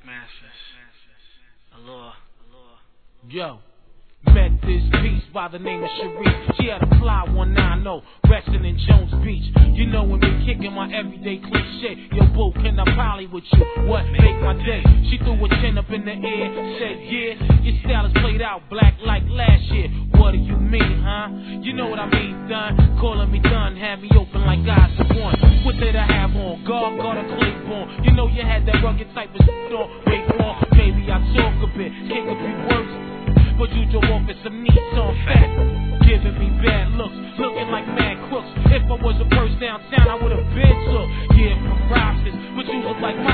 Allure. Yo, met this piece by the name of Sharif. She had a fly 190, resting in Jones Beach. You know when me kicking my everyday cliche. Yo, boo, can I poly with you? What make my day? She threw her chin up in the air, said, yeah, your style is played out black like last year. What do you mean, huh? You know what I mean, done. Calling me done, had me open like eyes of one. What did I have on? Guard or Claiborne? You know you had that rugged type of shit on. Wait on, maybe I talk a bit, kick a few words, but you drove off in some Nissan fat, giving me bad looks, looking like mad crooks. If I was a person downtown, I would've been took. Yeah, from Robson, but you look like